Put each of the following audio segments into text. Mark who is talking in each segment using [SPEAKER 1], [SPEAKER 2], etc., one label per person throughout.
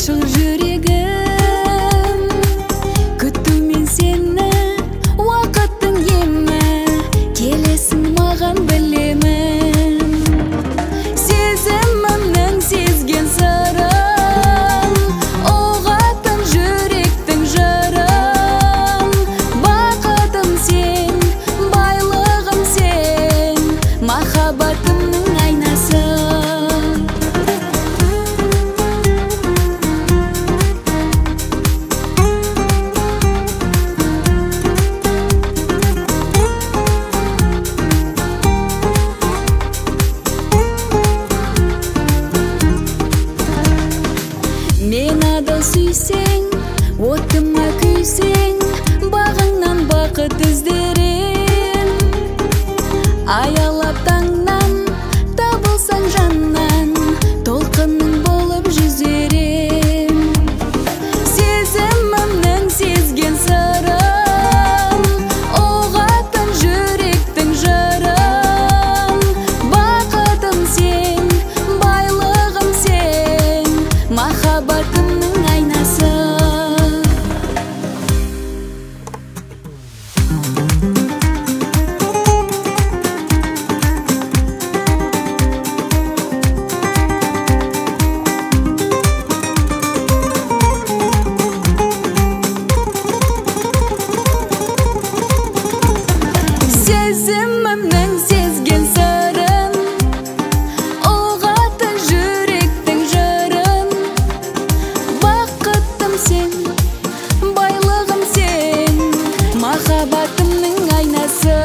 [SPEAKER 1] ашық жүрегім, күтумен сені уақыттың емі, келесің маған білемін. Сезімімнің сезген сырын, оғатын жүректің жырын. Бақытым сен, байлығым сен, махаббатымның айнасы. Мен адал сүйсең, отыма күйсең, бағыңнан бақыт іздерем. Аялап таңнан, табылсаң жаннан, толқының болып жүзерем. Сезімімнің сезген сырын, оғатын жүректің жырын. Бақытым сен, байлығым сен, махаббатымның айнасы. Сезімімнің сезген сырын, оғатын жүректің жырын. Бақытым сен, байлығым сен, махаббатымның айнасы.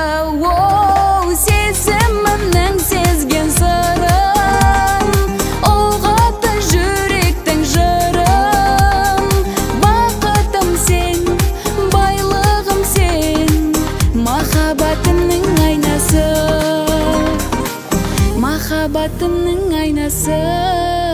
[SPEAKER 1] Сезімімнің сезген сырын, оғатын жүректің жырын. Бақытым сен, байлығым сен, махаббатымның айнасы. Махаббатымның айнасы.